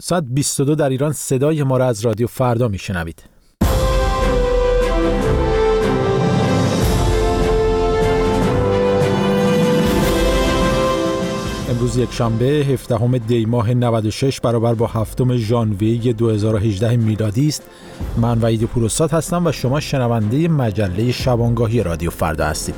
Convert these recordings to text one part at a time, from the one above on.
ساعت 22 در ایران صدای ما را از رادیو فردا میشنوید. امروز یک شنبه 17 دی ماه 96 برابر با 7 ژانویه 2018 میلادی است. من وحید پوروساد هستم و شما شنونده مجله شبانگاهی رادیو فردا هستید.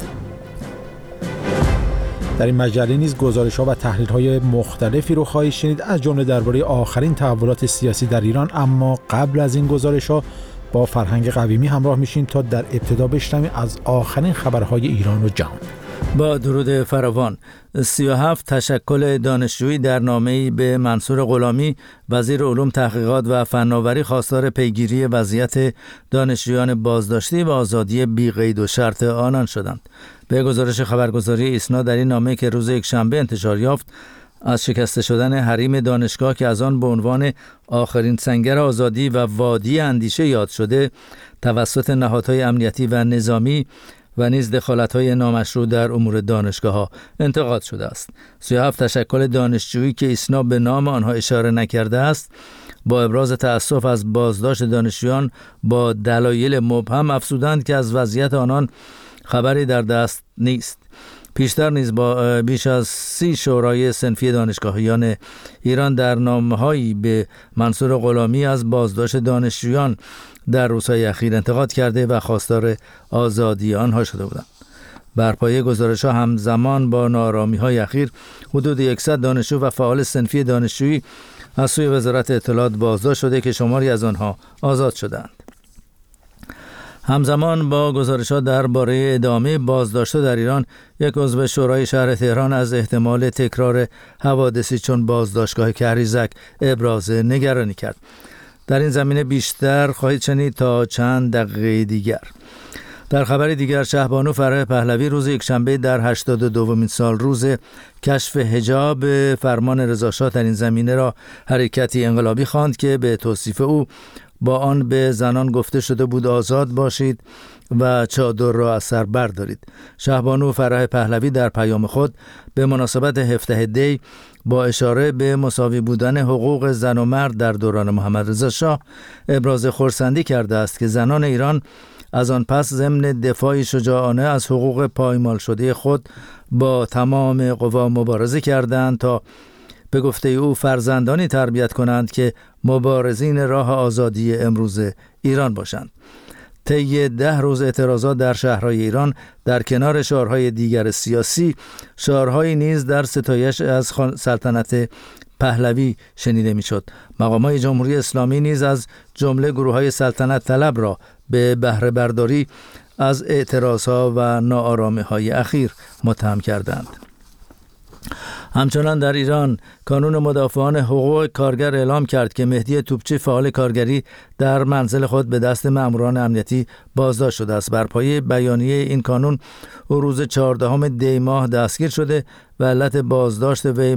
در این مجله نیز گزارش‌ها و تحلیل‌های مختلفی رو خواهید شنید، از جمله درباره آخرین تحولات سیاسی در ایران. اما قبل از این گزارش‌ها با فرهنگ قویمی همراه میشیم تا در ابتدا بشنویم از آخرین خبرهای ایران و جهان. با درود فراوان. 37 تشکل دانشجویی در نامه‌ای به منصور غلامی وزیر علوم، تحقیقات و فناوری خواستار پیگیری وضعیت دانشجویان بازداشتی و آزادی بی قید و شرط آنان شدند. به گزارش خبرگزاری ایسنا در این نامه که روز یکشنبه انتشار یافت، از شکسته شدن حریم دانشگاه که از آن به عنوان آخرین سنگر آزادی و وادی اندیشه یاد شده توسط نهادهای امنیتی و نظامی و نیز دخالت‌های نامشروع در امور دانشگاه‌ها انتقاد شده است. 37 تشکل دانشجویی که ایسنا به نام آنها اشاره نکرده است، با ابراز تأسف از بازداشت دانشجویان با دلایل مبهم افزودند که از وضعیت آنان خبری در دست نیست. پیشتر نیز با بیش از 30 شورای صنفی دانشگاهیان ایران در نامه‌هایی به منصور غلامی از بازداشت دانشجویان در روزهای اخیر انتقاد کرده و خواستار آزادی آنها شده بودند. بر پایه گزارش‌ها همزمان با ناآرامی‌های اخیر حدود 100 دانشجو و فعال صنفی دانشجویی از سوی وزارت اطلاعات بازداشت شده که شماری از آنها آزاد شدند. همزمان با گزارش‌ها درباره ادامه بازداشت در ایران، یک عضو شورای شهر تهران از احتمال تکرار حوادثی چون بازداشتگاه کهریزک ابراز نگرانی کرد. در این زمینه بیشتر خواهید شنید تا چند دقیقه دیگر. در خبر دیگر، شهبانو فرح پهلوی روز یکشنبه در 82مین سال روز کشف حجاب فرمان رضا شاه در این زمینه را حرکتی انقلابی خواند که به توصیف او با آن به زنان گفته شده بود آزاد باشید و چادر را از سر بردارید. شهبانو فرح پهلوی در پیام خود به مناسبت 17 دی با اشاره به مساوی بودن حقوق زن و مرد در دوران محمد رضا شاه ابراز خرسندی کرده است که زنان ایران از آن پس ضمن دفاعی شجاعانه از حقوق پایمال شده خود با تمام قوا مبارزه کردند تا به گفته او فرزندانی تربیت کنند که مبارزین راه آزادی امروز ایران باشند. طی 10 روز اعتراضات در شهرهای ایران در کنار شعارهای دیگر سیاسی، شعارهایی نیز در ستایش از سلطنت پهلوی شنیده میشد. مقامات جمهوری اسلامی نیز از جمله گروه‌های سلطنت طلب را به بهره برداری از اعتراضها و ناآرامی‌های اخیر متهم کردند. همچنان در ایران، کانون مدافعان حقوق کارگر اعلام کرد که مهدی توپچی، فعال کارگری، در منزل خود به دست ماموران امنیتی بازداشت شده است. بر پایه بیانیه این کانون، او روز 14 دی ماه دستگیر شده و علت بازداشت وی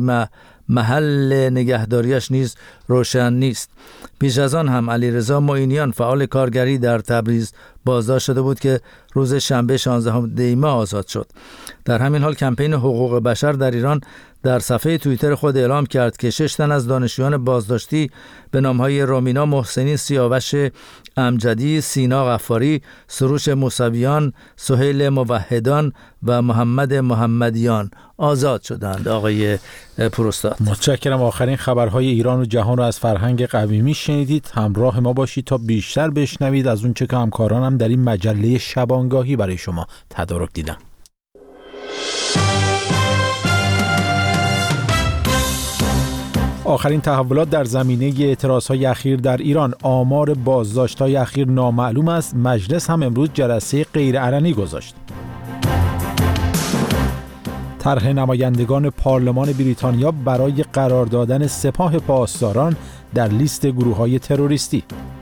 محل نگهداریش نیز روشن نیست. پیش از آن هم علیرضا معینیان، فعال کارگری، در تبریز بازداشت شده بود که روز شنبه 16 دی ماه آزاد شد. در همین حال کمپین حقوق بشر در ایران در صفحه توییتر خود اعلام کرد که 6 تن از دانشجویان بازداشتی به نام‌های رامینا محسنی، سیاوش امجدی، سینا غفاری، سروش موسویان، سهیل موحدان و محمد محمدیان آزاد شدند. آقای پوروستاد، متشکرم. آخرین خبرهای ایران و جهان را از فرهنگ قویمی شنیدید. همراه ما باشید تا بیشتر بشنوید از اون چه که همکارانم در این مجله شبانگاهی برای شما تدارک دیدم. آخرین تحولات در زمینه اعتراضهای اخیر در ایران. آمار بازداشت‌های اخیر نامعلوم است. مجلس هم امروز جلسه غیرعلنی گذاشت. طرح نمایندگان پارلمان بریتانیا برای قرار دادن سپاه پاسداران در لیست گروه‌های تروریستی.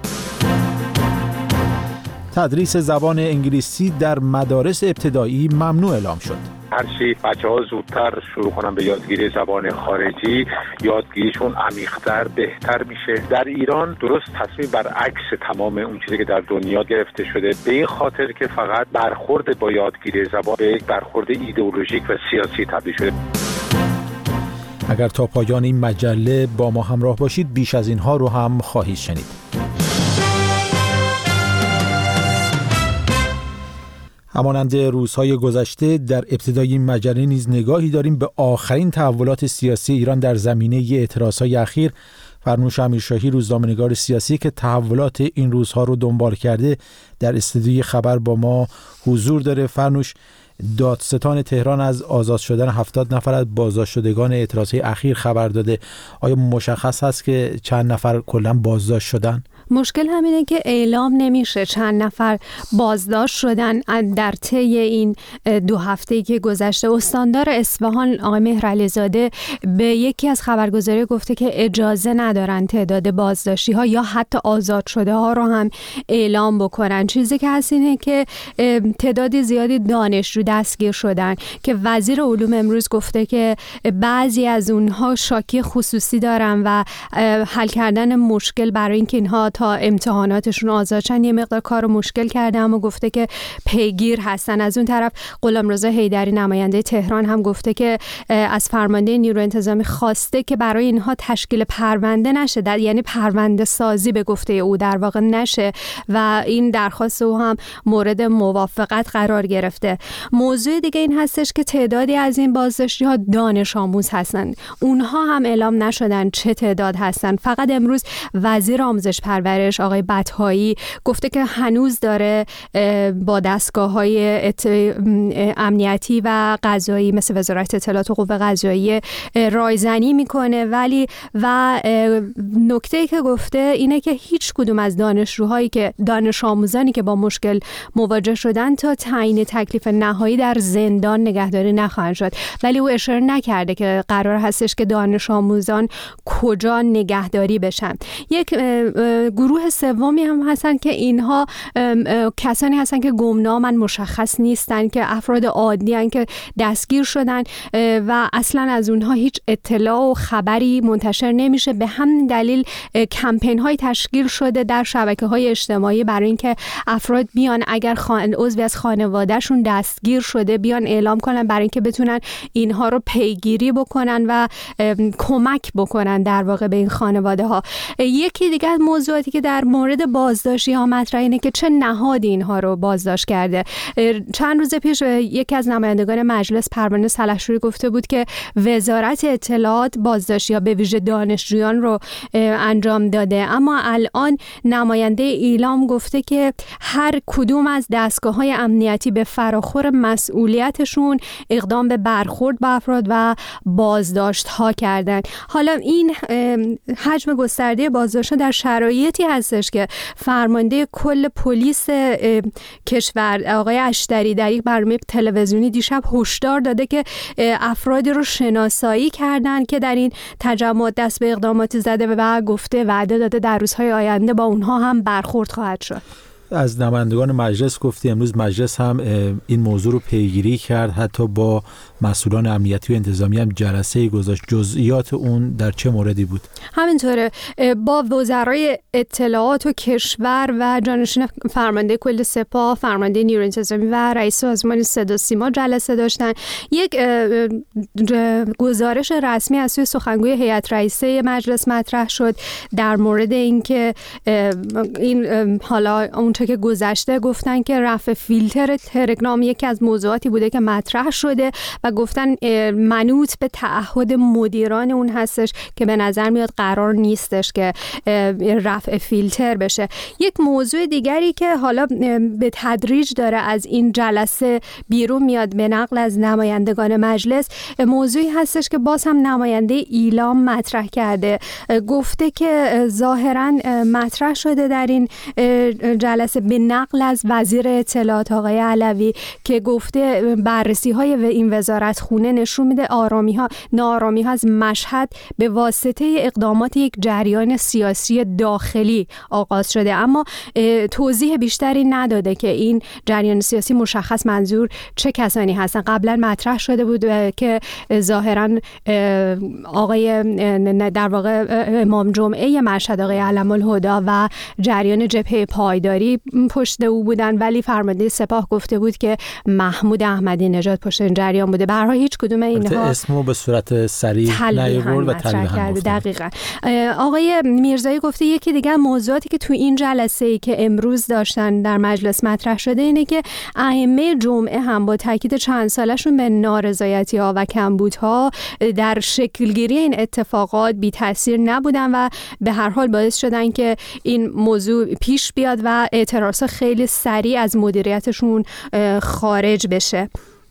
تدریس زبان انگلیسی در مدارس ابتدایی ممنوع اعلام شد. هرچی بچه‌ها زودتر شروع کنن به یادگیری زبان خارجی، یادگیریشون عمیق‌تر، بهتر میشه. در ایران درست تصمیم برعکس تمام اون چیزی که در دنیا گرفته شده، به این خاطر که فقط برخورد با یادگیری زبان به یک برخورد ایدئولوژیک و سیاسی تبدیل شده. اگر تا پایان این مجله با ما همراه باشید بیش از اینها رو هم خواهید شنید. همانند روزهای گذشته در ابتدای این مجله نیز نگاهی داریم به آخرین تحولات سیاسی ایران در زمینه اعتراضهای اخیر. فرنوش امیرشاهی روزنامه‌نگار سیاسی که تحولات این روزها رو دنبال کرده در استودیوی خبر با ما حضور داره. فرنوش، دادستان تهران از آزاد شدن 70 نفر از بازداشت شدگان اعتراضهای اخیر خبر داده. آیا مشخص هست که چند نفر کلاً بازداشت شدن؟ مشکل همینه که اعلام نمیشه چند نفر بازداشت شدن در طی این 2 هفته‌ای که گذشته. استاندار اصفهان آقای مهرعلی زاده به یکی از خبرگزاری گفته که اجازه ندارن تعداد بازداشتی ها یا حتی آزاد شده ها رو هم اعلام بکنن. چیزی که هست اینه که تعدادی زیادی دانشجو دستگیر شدن که وزیر علوم امروز گفته که بعضی از اونها شاکی خصوصی دارن و حل کردن مشکل برای اینکه اینها تا امتحاناتشون آزادشن یه مقدار کارو مشکل کرده، اما گفته که پیگیر هستن. از اون طرف غلامرضا حیدری نماینده تهران هم گفته که از فرمانده نیروی انتظامی خواسته که برای اینها تشکیل پرونده نشه، یعنی پرونده سازی به گفته او در واقع نشه و این درخواست او هم مورد موافقت قرار گرفته. موضوع دیگه این هستش که تعدادی از این بازداشتی ها دانش آموز هستن، اونها هم اعلام نشدن چه تعداد هستن. فقط امروز وزیر آموزش پرورش آقای بطحایی گفته که هنوز داره با دستگاه‌های امنیتی و قضایی مثل وزارت اطلاعات و قوه قضاییه رایزنی میکنه، ولی و نکته‌ای که گفته اینه که هیچ کدوم از دانش آموزانی که با مشکل مواجه شدن تا تعیین تکلیف نهایی در زندان نگهداری نخواهند شد. ولی او اشاره نکرده که قرار هستش که دانش آموزان کجا نگهداری بشن. یک گروه سومی هم هستن که اینها کسانی هستن که گمنامن، مشخص نیستن، که افراد عادی هستن که دستگیر شدن و اصلا از اونها هیچ اطلاع و خبری منتشر نمیشه. به همین دلیل کمپین های تشکیل شده در شبکه‌های اجتماعی برای اینکه افراد بیان اگر عضوی از خانوادهشون دستگیر شده بیان اعلام کنن برای اینکه بتونن اینها رو پیگیری بکنن و کمک بکنن در واقع به این خانواده ها. یکی دیگه از موضوعاتی که در مورد بازداشتی ها مطرح اینه که چه نهادی اینها رو بازداشت کرده. چند روز پیش یکی از نمایندگان مجلس پروانه سلحشوری گفته بود که وزارت اطلاعات بازداشتی ها به ویژه دانشجویان رو انجام داده، اما الان نماینده ایلام گفته که هر کدوم از دستگاه‌های امنیتی به فراخور مسئولیتشون اقدام به برخورد با افراد و بازداشت ها کردن. حالا این حجم گسترده بازداشت در شرایطی هستش که فرمانده کل پلیس کشور آقای اشتری در یک برنامه تلویزیونی دیشب هشدار داده که افرادی رو شناسایی کردن که در این تجمعات دست به اقداماتی زده و گفته وعده داده در روزهای آینده با اونها هم برخورد خواهد شد. از نمایندگان مجلس گفتی امروز مجلس هم این موضوع رو پیگیری کرد، حتی با مسئولان امنیتی و انتظامی هم جلسه گذاشت. جزئیات اون در چه موردی بود؟ همینطوره، با وزرای اطلاعات و کشور و جانشین فرمانده کل سپاه، فرمانده نیروی انتظامی و رئیس سازمان صدا و سیما جلسه داشتن. یک گزارش رسمی از سوی سخنگوی هیئت رئیسه مجلس مطرح شد در مورد اینکه این حالا اونطور که گذشته گفتن که رفع فیلتر تلگرام یکی از موضوعاتی بوده که مطرح شده و گفتن منوط به تعهد مدیران اون هستش که به نظر میاد قرار نیستش که رفع فیلتر بشه. یک موضوع دیگری که حالا به تدریج داره از این جلسه بیرون میاد به نقل از نمایندگان مجلس، موضوعی هستش که باز هم نماینده ایلام مطرح کرده. گفته که ظاهراً مطرح شده در این جلسه به نقل از وزیر اطلاعات آقای علوی که گفته بررسی‌های این وزارت خونه نشون میده ناآرامی‌ها از مشهد به واسطه اقدامات یک جریان سیاسی داخلی آغاز شده، اما توضیح بیشتری نداده که این جریان سیاسی مشخص منظور چه کسانی هستن. قبلا مطرح شده بود که ظاهراً آقای در واقع امام جمعه مشهد آقای علم‌الهدی و جریان جبهه پایداری شوروی پشت او بودن، ولی فرمانده سپاه گفته بود که محمود احمدی نژاد پشت این جریان بوده. به هر حال هیچ کدوم اینها اسمو به صورت صریح نیاورد و تلویحاً گفت. دقیقاً. آقای میرزایی گفته یکی دیگه موضوعاتی که تو این جلسه‌ای که امروز داشتن در مجلس مطرح شده اینه که ائمه جمعه هم با تاکید چند سالشون به نارضایتی‌ها و کمبودها در شکلگیری این اتفاقات بی تاثیر نبودن و به هر حال باعث شدن که این موضوع پیش بیاد و اعتراضات خیلی سریع از مدیریتشون خارج بشه.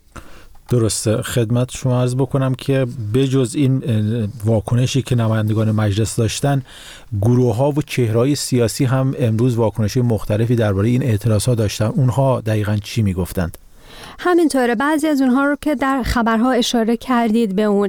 درسته. خدمت شما عرض بکنم که بجز این واکنشی که نمایندگان مجلس داشتن، گروه‌ها و چهره‌های سیاسی هم امروز واکنش‌های مختلفی درباره این اعتراضات داشتن. اونها دقیقاً چی میگفتند؟ همینطوره. بعضی از اونها رو که در خبرها اشاره کردید به اون.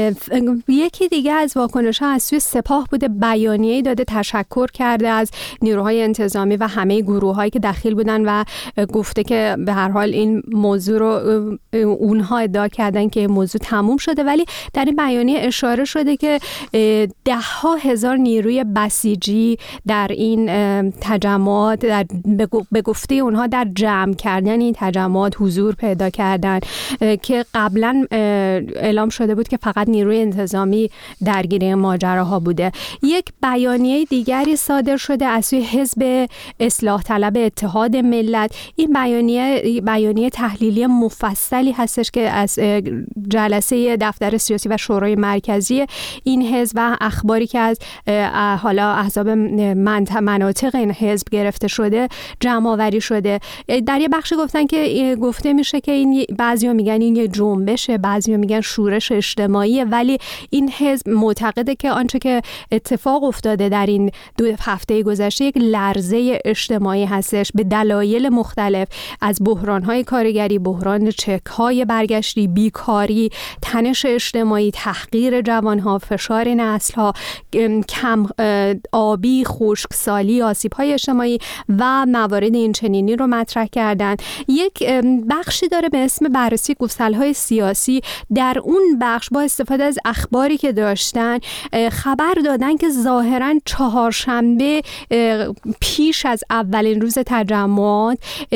یکی دیگه از واکنش‌ها از سوی سپاه بوده، بیانیه‌ای داده، تشکر کرده از نیروهای انتظامی و همه گروه‌هایی که دخیل بودن و گفته که به هر حال این موضوع رو اونها ادعا کردن که موضوع تموم شده، ولی در این بیانیه اشاره شده که ده‌ها هزار نیروی بسیجی در این تجمعات به گفته اونها در جمع کردن این تجمعات حضور پیدا کردن که قبلا اعلام شده بود که فقط نیروی انتظامی درگیر ماجراها بوده. یک بیانیه دیگری صادر شده از سوی حزب اصلاح طلب اتحاد ملت. این بیانیه تحلیلی مفصلی هستش که از جلسه دفتر سیاسی و شورای مرکزی این حزب و اخباری که از حالا احزاب مناطق این حزب گرفته شده جمع آوری شده. در یه بخش گفته میشه که این بعضیا میگن این یه جنبشه، بعضیا میگن شورش اجتماعیه، ولی این حزب معتقده که آنچه که اتفاق افتاده در این 2 هفته گذشته یک لرزه اجتماعی هستش به دلایل مختلف، از بحران‌های کارگری، بحران چک‌های برگشتی، بیکاری، تنش اجتماعی، تحقیر جوان‌ها، فشار نسل‌ها، کم آبی، خشکسالی، آسیب‌های اجتماعی و موارد این چنینی رو مطرح کردن. یک بخشی داره به اسم بررسی گسل‌های سیاسی. در اون بخش با استفاده از اخباری که داشتن خبر دادن که ظاهراً چهارشنبه پیش از اولین روز تجمعات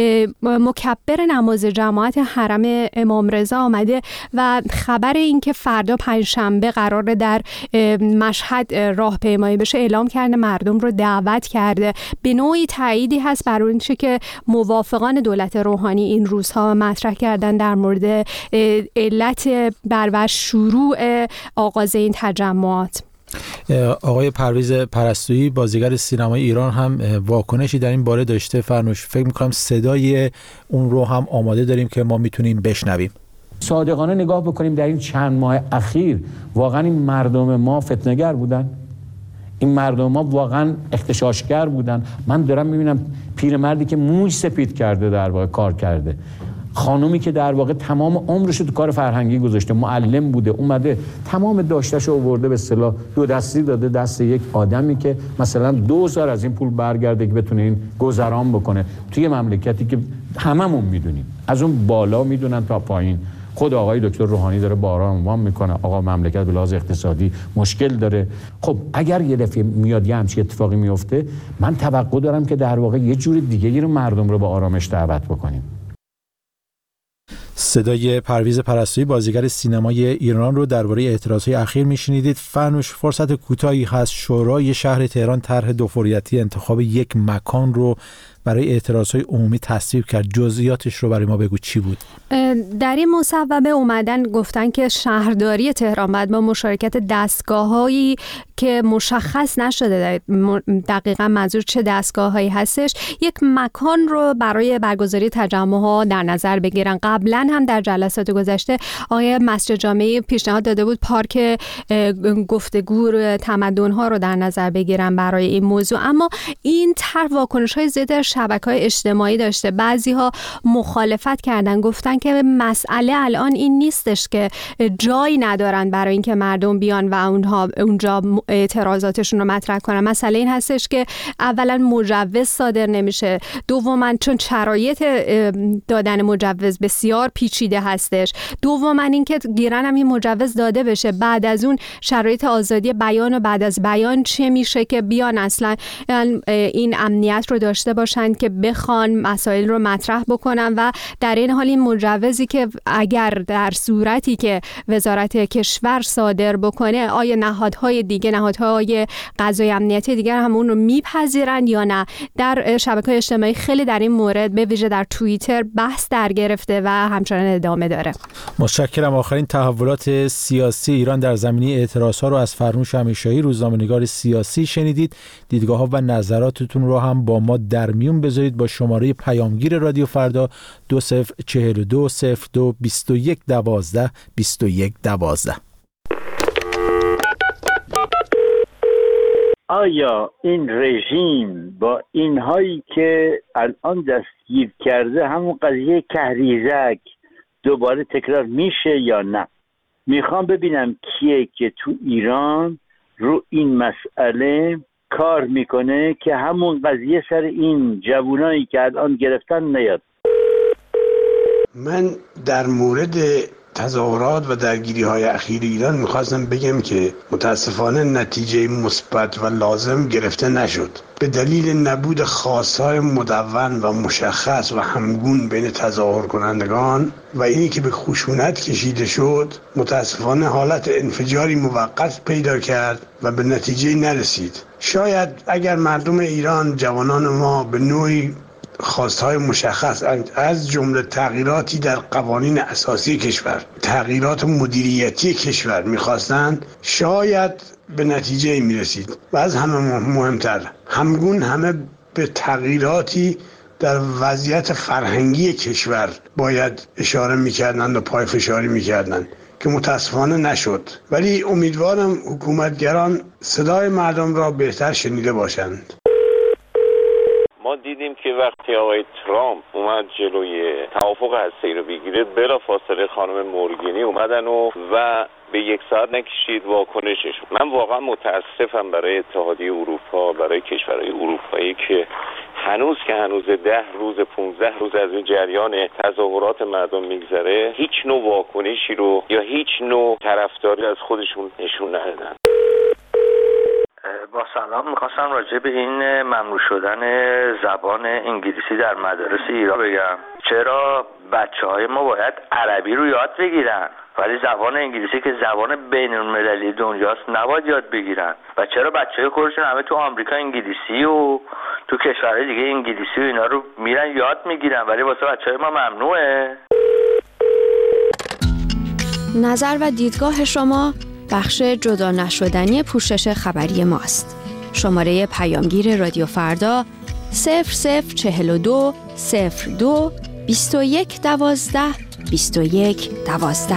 مکبر نماز جماعت حرم امام رضا آمده و خبر این که فردا پنجشنبه قراره در مشهد راهپیمایی بشه اعلام کرده، مردم رو دعوت کرده. به نوعی تأییدی هست بر اون چه که موافقان دولت روحانی این روزها مطرح کردن در مورد علت و شروع آغاز این تجمعات. آقای پرویز پرستویی بازیگر سینمای ایران هم واکنشی در این باره داشته. فرمایش فکر می‌کنم صدای اون رو هم آماده داریم که ما میتونیم بشنویم. صادقانه نگاه بکنیم در این چند ماه اخیر واقعا این مردم ما فتنه‌گر بودن؟ این مردم ما واقعا اغتشاشگر بودن؟ من دارم میبینم پیرمردی که موی سپید کرده در واقع کار کرده، خانومی که در واقع تمام عمرش رو تو کار فرهنگی گذاشته، معلم بوده، اومده تمام داشته‌شو آورده به اصطلاح 2 دستی داده دست یک آدمی که مثلا 2000 از این پول برگرده که بتونه این گذران بکنه توی مملکتی که هممون میدونیم از اون بالا میدونن تا پایین. خود آقای دکتر روحانی داره بارها عنوان میکنه آقا مملکت به لحاظ اقتصادی مشکل داره. خب اگر یه دفعه میاد یه همچین اتفاقی میفته، من توقع دارم که در واقع یه جور دیگه‌ای رو مردم رو به آرامش دعوت بکنیم. صدای پرویز پرستویی بازیگر سینمای ایران رو درباره اعتراضهای اخیر میشنیدید. فرنوش فرصت کوتاهی هست. شورای شهر تهران طرح دوفوریتی انتخاب یک مکان رو برای اعتراضهای عمومی تصویب کرد. جزئیاتش رو برای ما بگو چی بود؟ در این مصوبه اومدن گفتن که شهرداری تهران باید با مشارکت دستگاه‌هایی که مشخص نشده دقیقاً منظور چه دستگاه‌هایی هستش، یک مکان رو برای برگزاری تجمع‌ها در نظر بگیرن. قبلا هم در جلسات گذشته آقای مسجد جامعی پیشنهاد داده بود پارک گفتگو تمدن‌ها رو در نظر بگیرن برای این موضوع، اما این طرح واکنش‌های زیاد شبکه‌های اجتماعی داشته. بعضی‌ها مخالفت کردن، گفتن که مسئله الان این نیستش که جایی ندارن برای اینکه مردم بیان و اونجا اعتراضاتشون رو مطرح کنن. مسئله این هستش که اولا مجوز صادر نمیشه، دوما چون شرایط دادن مجوز بسیار پیچیده هستش، دوما اینکه گیرن هم این مجوز داده بشه، بعد از اون شرایط آزادی بیان و بعد از بیان چه میشه که بیان اصلا این امنیت رو داشته باشن هستند که بخوان مسائل رو مطرح بکنن و در این حال این مجوزی که اگر در صورتی که وزارت کشور صادر بکنه آیا نهادهای دیگه، نهادهای قضایی امنیتی دیگر هم اون رو میپذیرن یا نه. در شبکه‌های اجتماعی خیلی در این مورد به ویژه در توییتر بحث در گرفته و همچنان ادامه داره. متشکرم. آخرین تحولات سیاسی ایران در زمینه اعتراض‌ها رو از فرنوش همیشایی، روزنامه‌نگار سیاسی شنیدید. دیدگاه‌ها و نظراتتون رو هم با ما در میون بذارید با شماره پیامگیر رادیو فردا 2042 02 21 12 21 12. آیا این رژیم با اینهایی که الان دستگیر کرده همون قضیه کهریزک دوباره تکرار میشه یا نه؟ میخوام ببینم کیه که تو ایران رو این مسئله کار میکنه که همون قضیه سر این جوانایی که الان گرفتن نیاد. من در مورد تظاهرات و درگیری‌های اخیر ایران می‌خواستم بگم که متاسفانه نتیجه مثبت و لازم گرفته نشد. به دلیل نبود خواست‌های مدون و مشخص و همگون بین تظاهر کنندگان و اینی که به خشونت کشیده شد، متاسفانه حالت انفجاری موقت پیدا کرد و به نتیجه نرسید. شاید اگر مردم ایران، جوانان ما به نوعی خواستهای مشخص از جمله تغییراتی در قوانین اساسی کشور، تغییرات مدیریتی کشور میخواستند، شاید به نتیجه میرسید. و از همه مهمتر همگون همه به تغییراتی در وضعیت فرهنگی کشور باید اشاره میکردند و پای فشاری میکردند که متاسفانه نشد. ولی امیدوارم حکومتگران صدای مردم را بهتر شنیده باشند. ما دیدیم که وقتی آقای ترامپ اومد جلوی توافق هسته‌ای رو بگیره، بلافاصله خانم مورگینی اومدن و به 1 ساعت نکشید واکنشش. من واقعا متاسفم برای اتحادیه اروپا، برای کشورهای اروپایی که هنوز 10 روز 15 روز از این جریان تظاهرات مردم میگذره، هیچ نوع واکنشی رو یا هیچ نوع طرفداری از خودشون نشون ندادن. با سلام، میخواستم راجع به این ممنوع شدن زبان انگلیسی در مدارس ایران بگم. چرا بچه‌های ما باید عربی رو یاد بگیرن ولی زبان انگلیسی که زبان بین‌المللی دنیاست نباید یاد بگیرن؟ و چرا بچه‌های خودشون همه تو آمریکا انگلیسی و تو کشورهای دیگه انگلیسی و اینا رو میرن یاد میگیرن ولی واسه بچه‌های ما ممنوعه؟ نظر و دیدگاه شما بخش جدا نشدنی پوشش خبری ماست. شماره پیامگیر رادیو فردا 0042 02 21 12 21 12.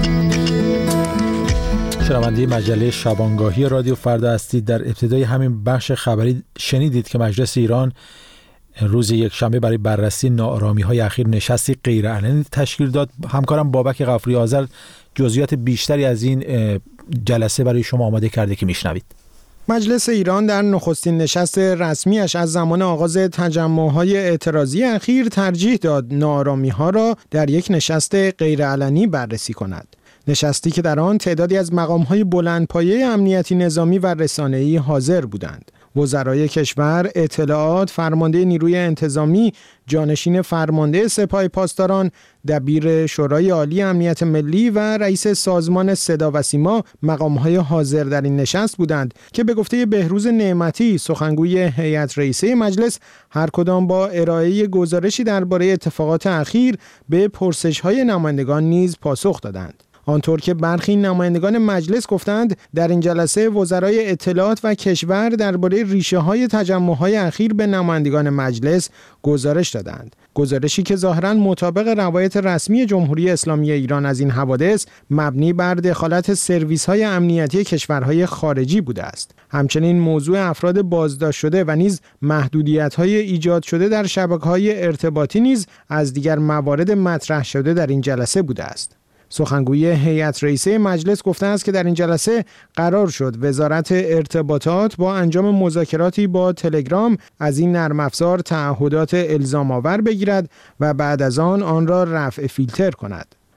شنونده مجله شبانگاهی رادیو فردا هستید. در ابتدای همین بخش خبری شنیدید که مجلس ایران روز یکشنبه برای بررسی ناآرامی‌های اخیر نشستی غیرعلنی تشکیل داد. همکارم بابک غفوری آذر جزئیات بیشتری از این جلسه برای شما آماده کرده که میشنوید. مجلس ایران در نخستین نشست رسمیش از زمان آغاز تجمع‌های اعتراضی اخیر ترجیح داد ناآرامی‌ها را در یک نشست غیرعلنی بررسی کند. نشستی که در آن تعدادی از مقام‌های بلندپایه امنیتی نظامی و رسانه‌ای حاضر بودند. وزرای کشور، اطلاعات، فرمانده نیروی انتظامی، جانشین فرمانده سپاه پاسداران، دبیر شورای عالی امنیت ملی و رئیس سازمان صدا و سیما مقام‌های حاضر در این نشست بودند که به گفته بهروز نعمتی سخنگوی هیئت رئیسه مجلس هر کدام با ارائه گزارشی درباره اتفاقات اخیر به پرسش‌های نمایندگان نیز پاسخ دادند. آنطور که برخی نمایندگان مجلس گفتند در این جلسه وزرای اطلاعات و کشور درباره ریشه‌های تجمع‌های اخیر به نمایندگان مجلس گزارش دادند. گزارشی که ظاهراً مطابق روایت رسمی جمهوری اسلامی ایران از این حوادث مبنی بر دخالت سرویس‌های امنیتی کشورهای خارجی بوده است. همچنین موضوع افراد بازداشت شده و نیز محدودیت‌های ایجاد شده در شبکه‌های ارتباطی نیز از دیگر موارد مطرح شده در این جلسه بوده است. سخنگوی هیئت رئیسه مجلس گفته است که در این جلسه قرار شد وزارت ارتباطات با انجام مذاکراتی با تلگرام از این نرم افزار تعهدات الزام آور بگیرد و بعد از آن را رفع فیلتر کند.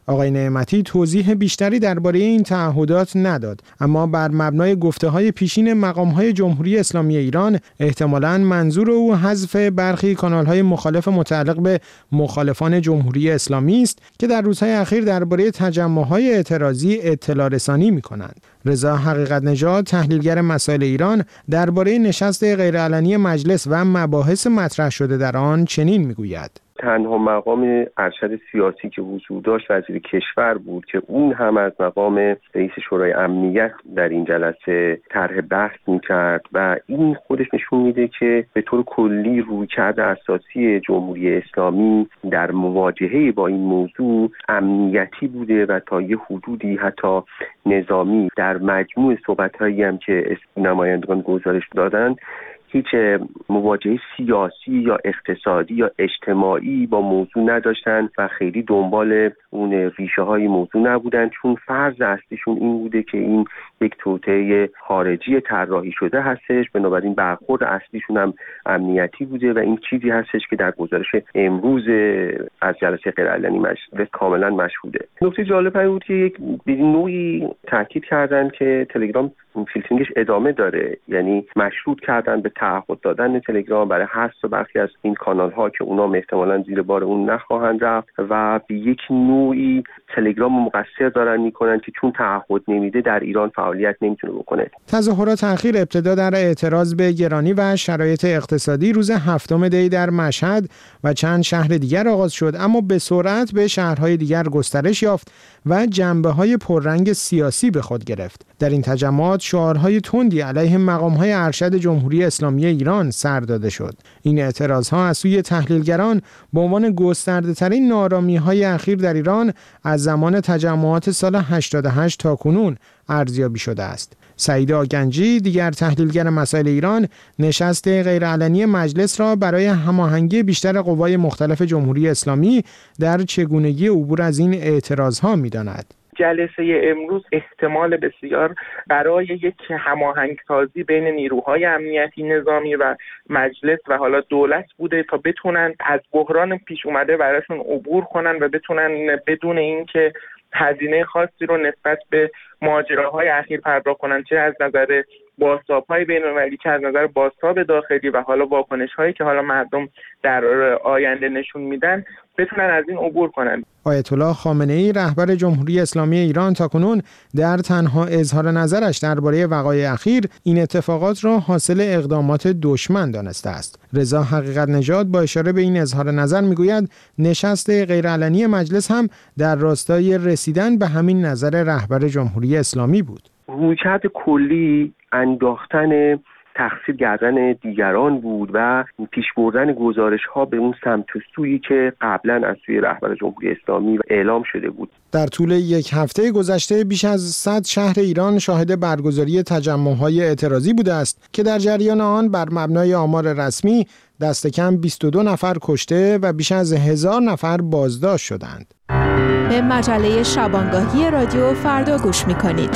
آقای نعمتی توضیح بیشتری درباره این تعهدات نداد، اما بر مبنای گفته‌های پیشین مقام‌های جمهوری اسلامی ایران احتمالاً منظور او حذف برخی کانال‌های مخالف متعلق به مخالفان جمهوری اسلامی است که در روزهای اخیر درباره تجمع‌های اعتراضی اطلاع رسانی می‌کنند. رضا حقیقت نژاد، تحلیلگر مسائل ایران، درباره نشست غیرعلنی مجلس و مباحث مطرح شده در آن چنین می‌گوید: تنها مقام ارشد سیاسی که حضور داشت وزیر کشور بود که اون هم از مقام رئیس شورای امنیت در این جلسه طرح بحث می‌کرد و این خودش نشون میده که به طور کلی رویکرد اساسی جمهوری اسلامی در مواجهه با این موضوع امنیتی بوده و تا یه حدودی حتی نظامی. در مجموع صحبت‌هایی هم که نمایندگان گزارش دادن هیچ مواجهه سیاسی یا اقتصادی یا اجتماعی با موضوع نداشتن و خیلی دنبال اون ریشه های موضوع نبودن، چون فرض اصلیشون این بوده که این یک توطئه خارجی طراحی شده هستش، بنابراین برخورد اصلیشون هم امنیتی بوده و این چیزی هستش که در گزارش امروز از جلسه غیرعلنی مجلس کاملا مشهوده. نکته جالب این بود که یک نوعی تاکید کردن که تلگرام فیلترینگش ادامه داره، یعنی مشروط کردن به تعهد دادن تلگرام برای حذف برخی از این کانال ها که اونا احتمالاً زیر بار اون نخواهند رفت و به یک نوعی تلگرام مقصر دارن میکنن که چون تعهد نمیده در ایران فعالیت نمیتونه بکنه. تظاهرات اخیر ابتدا در اعتراض به گرانی و شرایط اقتصادی روز 7 دی در مشهد و چند شهر دیگر آغاز شد، اما به سرعت به شهرهای دیگر گسترش یافت و جنبه‌های پررنگ سیاسی به خود گرفت. در این تجمعات شعارهای تندی علیه مقام‌های ارشد جمهوری اسلامی ایران سر داده شد. این اعتراضها از سوی تحلیلگران به عنوان گسترده‌ترین ناآرامی‌های اخیر در ایران از زمان تجمعات سال 88 تا کنون ارزیابی شده است. سعید آگنجی، دیگر تحلیلگر مسائل ایران، نشست غیرعلنی مجلس را برای هماهنگی بیشتر قوای مختلف جمهوری اسلامی در چگونگی عبور از این اعتراضها می‌داند. جلسه امروز احتمال بسیار برای یک هماهنگسازی بین نیروهای امنیتی نظامی و مجلس و حالا دولت بوده تا بتونن از بحران پیش اومده براشون عبور کنن و بتونن بدون اینکه هزینه خاصی رو نسبت به ماجراهای اخیر پرداخت کنن، چه از نظر بازتاب‌های بین‌المللی چه از نظر بازتاب داخلی و حالا واکنش‌هایی که حالا مردم در آینده نشون میدن، بتونن از این عبور کنن. آیت الله خامنه‌ای رهبر جمهوری اسلامی ایران تاکنون در تنها اظهار نظرش درباره وقایع اخیر این اتفاقات را حاصل اقدامات دشمن دانسته است. رضا حقیقت نژاد با اشاره به این اظهار نظر میگوید نشست غیرعلنی مجلس هم در راستای رسیدن به همین نظر رهبر جمهوری اسلامی بود. رویکرد کلی انداختن تقصیر گردن دیگران بود و پیش بردن گزارش‌ها به اون سمت و سویی که قبلا از سوی رهبر جمهوری اسلامی اعلام شده بود. در طول یک هفته گذشته بیش از 100 شهر ایران شاهد برگزاری تجمع‌های اعتراضی بوده است که در جریان آن بر مبنای آمار رسمی دست کم 22 نفر کشته و بیش از 1000 نفر بازداشت شدند. به مجله شبانگاهی رادیو فردا گوش می‌کنید.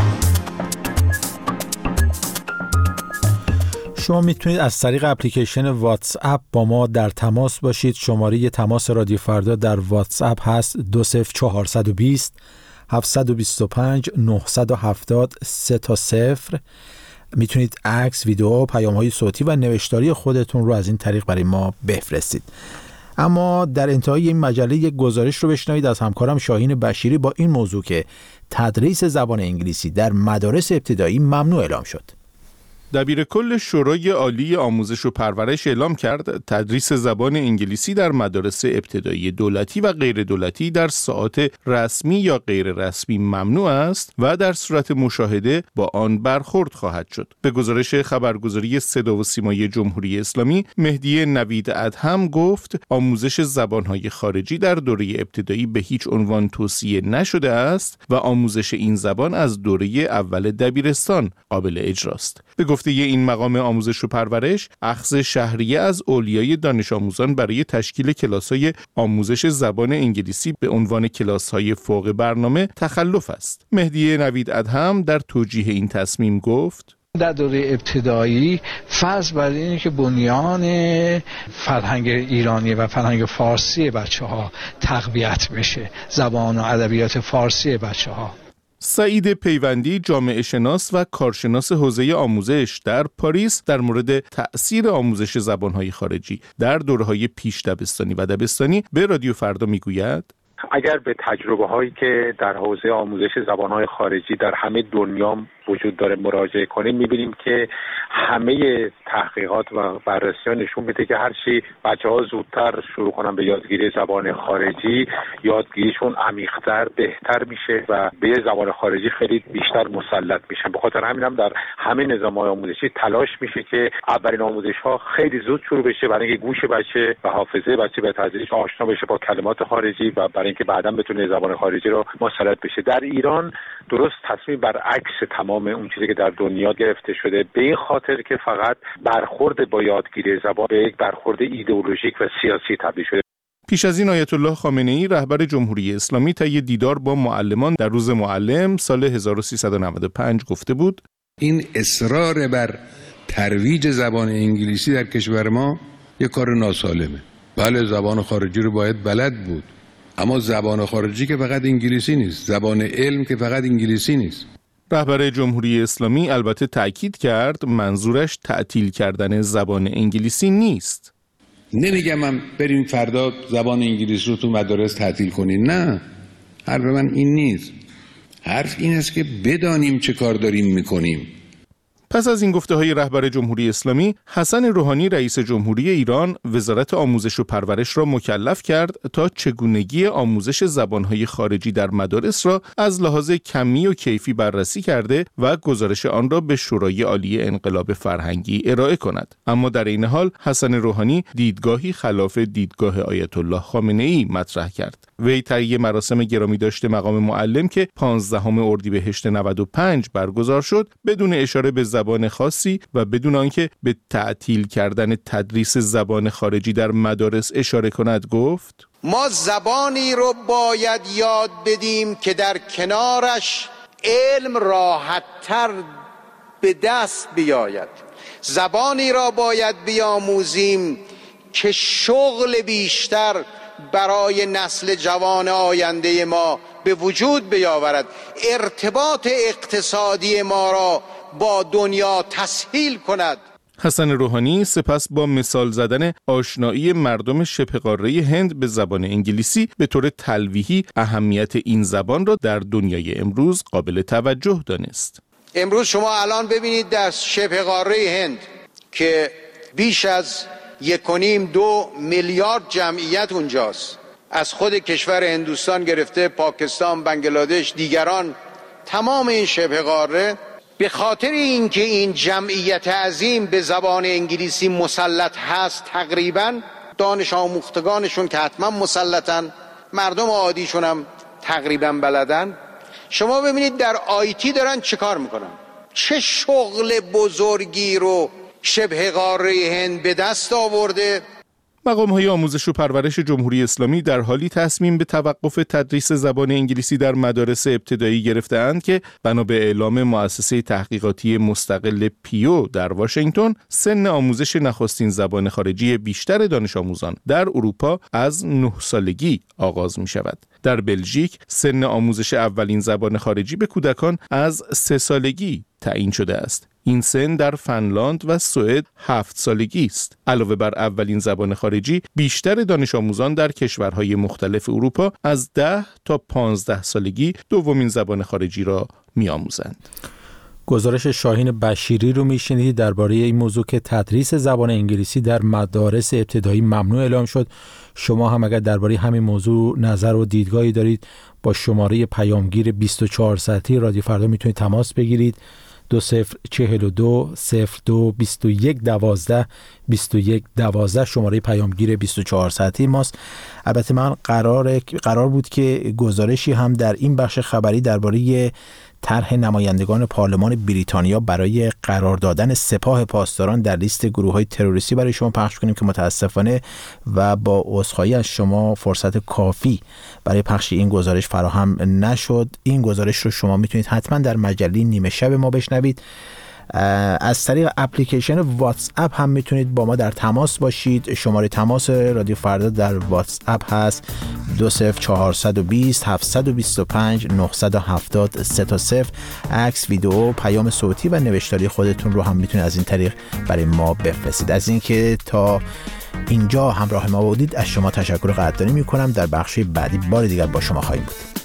شما میتونید از طریق اپلیکیشن واتس اپ با ما در تماس باشید. شماره تماس رادیو فردا در واتس اپ هست 20420 725 970 30. میتونید عکس، ویدیو، پیام‌های صوتی و نوشتاری خودتون رو از این طریق برای ما بفرستید. اما در انتهای این مجله یک گزارش رو بشنوید از همکارم شاهین بشیری با این موضوع که تدریس زبان انگلیسی در مدارس ابتدایی ممنوع اعلام شد. دبیرکل شورای عالی آموزش و پرورش اعلام کرد تدریس زبان انگلیسی در مدارس ابتدایی دولتی و غیر دولتی در ساعات رسمی یا غیر رسمی ممنوع است و در صورت مشاهده با آن برخورد خواهد شد. به گزارش خبرگزاری صدا و سیمای جمهوری اسلامی، مهدی نوید ادهم گفت آموزش زبانهای خارجی در دوره ابتدایی به هیچ عنوان توصیه نشده است و آموزش این زبان از دوره اول دبیرستان قابل اجراست. به گفته این مقام آموزش و پرورش، اخذ شهریه از اولیای دانش آموزان برای تشکیل کلاس‌های آموزش زبان انگلیسی به عنوان کلاس‌های فوق برنامه تخلف است. مهدی نوید ادهم در توجیه این تصمیم گفت: در دوره ابتدایی فرض بر اینه که بنیان فرهنگ ایرانی و فرهنگ فارسی بچه‌ها تقویت بشه، زبان و ادبیات فارسی بچه‌ها. سعید پیوندی، جامعه شناس و کارشناس حوزه آموزش در پاریس، در مورد تأثیر آموزش زبان‌های خارجی در دوره‌های پیش دبستانی و دبستانی به رادیو فردا میگوید: اگر به تجربه هایی که در حوزه آموزش زبان‌های خارجی در همه دنیا وجود داره مراجعه کنیم، می‌بینیم که همه تحقیقات و بررسی‌ها نشون میده که هرچی بچه‌ها زودتر شروع کنن به یادگیری زبان خارجی، یادگیریشون عمیق‌تر، بهتر میشه و به زبان خارجی خیلی بیشتر مسلط میشن. به خاطر همین هم در همه نظام‌های آموزشی تلاش میشه که اولین آموزش‌ها خیلی زود شروع بشه، برای اینکه گوش بچه و حافظه بچه به تدریج آشنا بشه با کلمات خارجی و برای اینکه بعداً بتونه زبان خارجی رو مسلط بشه. در ایران درست تصمیم برعکس تمام اون چیزی که در دنیا گرفته شده، به این خاطر که فقط برخورد با یادگیری زبان به یک برخورد ایدئولوژیک و سیاسی تبدیل شده. پیش از این آیت الله خامنه‌ای رهبر جمهوری اسلامی طی دیدار با معلمان در روز معلم سال 1395 گفته بود: این اصرار بر ترویج زبان انگلیسی در کشور ما یک کار ناسالمه. بله، زبان خارجی رو باید بلد بود، اما زبان خارجی که فقط انگلیسی نیست، زبان علم که فقط انگلیسی نیست. رهبر جمهوری اسلامی البته تأکید کرد منظورش تعطیل کردن زبان انگلیسی نیست. نمیگم من بریم فردا زبان انگلیسی رو تو مدارس تعطیل کنین، نه، حرف من این نیست. حرف این است که بدانیم چه کار داریم میکنیم. پس از این گفته‌های رهبر جمهوری اسلامی، حسن روحانی رئیس جمهوری ایران وزارت آموزش و پرورش را مکلف کرد تا چگونگی آموزش زبان‌های خارجی در مدارس را از لحاظ کمی و کیفی بررسی کرده و گزارش آن را به شورای عالی انقلاب فرهنگی ارائه کند. اما در این حال حسن روحانی دیدگاهی خلاف دیدگاه آیت الله خامنه‌ای مطرح کرد. وی طی مراسم گرامی داشته مقام معلم که 15 اردیبهشت 95 برگزار شد، بدون اشاره به زبان خاصی و بدون آنکه به تعطیل کردن تدریس زبان خارجی در مدارس اشاره کند گفت: ما زبانی رو باید یاد بدیم که در کنارش علم راحت‌تر به دست بیاید. زبانی را باید بیاموزیم که شغل بیشتر برای نسل جوان آینده ما به وجود بیاورد، ارتباط اقتصادی ما را با دنیا تسهیل کند. حسن روحانی سپس با مثال زدن آشنایی مردم شبه قاره هند به زبان انگلیسی به طور تلویحی اهمیت این زبان را در دنیای امروز قابل توجه دانست. امروز شما الان ببینید در شبه قاره هند که بیش از 1.5-2 میلیارد جمعیت اونجاست، از خود کشور هندوستان گرفته پاکستان، بنگلادش، دیگران، تمام این شبه قاره به خاطر اینکه این جمعیت عظیم به زبان انگلیسی مسلط هست، تقریبا دانش آموختگانشون که حتما مسلطن، مردم عادیشون هم تقریبا بلدن. شما ببینید در آیتی دارن چه کار میکنن، چه شغل بزرگی رو شبه قاره هند به دست آورده. مقام‌های آموزش و پرورش جمهوری اسلامی در حالی تصمیم به توقف تدریس زبان انگلیسی در مدارس ابتدایی گرفته‌اند که بنا به اعلام مؤسسه تحقیقاتی مستقل پیو در واشنگتن، سن آموزش نخستین زبان خارجی بیشتر دانش آموزان در اروپا از 9 سالگی آغاز می‌شود. در بلژیک سن آموزش اولین زبان خارجی به کودکان از 3 سالگی تعیین شده است. این سن در فنلاند و سوئد 7 سالگی است. علاوه بر اولین زبان خارجی، بیشتر دانش آموزان در کشورهای مختلف اروپا از 10 تا 15 سالگی دومین زبان خارجی را می‌آموزند. گزارش شاهین بشیری رو میشنیدید درباره این موضوع که تدریس زبان انگلیسی در مدارس ابتدایی ممنوع اعلام شد. شما هم اگر درباره همین موضوع نظر و دیدگاهی دارید با شماره پیامگیر 24 ساعتی رادیو فردا میتونید تماس بگیرید. 2042 02 21 12 21 12 شماره پیامگیر 24 ساعتی ماست. البته من قرار بود که گزارشی هم در این بخش خبری درباره طرح نمایندگان پارلمان بریتانیا برای قرار دادن سپاه پاسداران در لیست گروه‌های تروریستی برای شما پخش کنیم که متاسفانه و با عذرخواهی از شما فرصت کافی برای پخش این گزارش فراهم نشد. این گزارش رو شما میتونید حتما در مجله نیمه شب ما بشنوید. از طریق اپلیکیشن واتس اپ هم میتونید با ما در تماس باشید. شماره تماس رادیو فردا در واتس اپ هست 20420 725 970 30. عکس، ویدیو، پیام صوتی و نوشتاری خودتون رو هم میتونید از این طریق برای ما بفرستید. از اینکه تا اینجا همراه ما بودید از شما تشکر قدردانی میکنم. در بخش بعدی بار دیگر با شما خواهیم بود.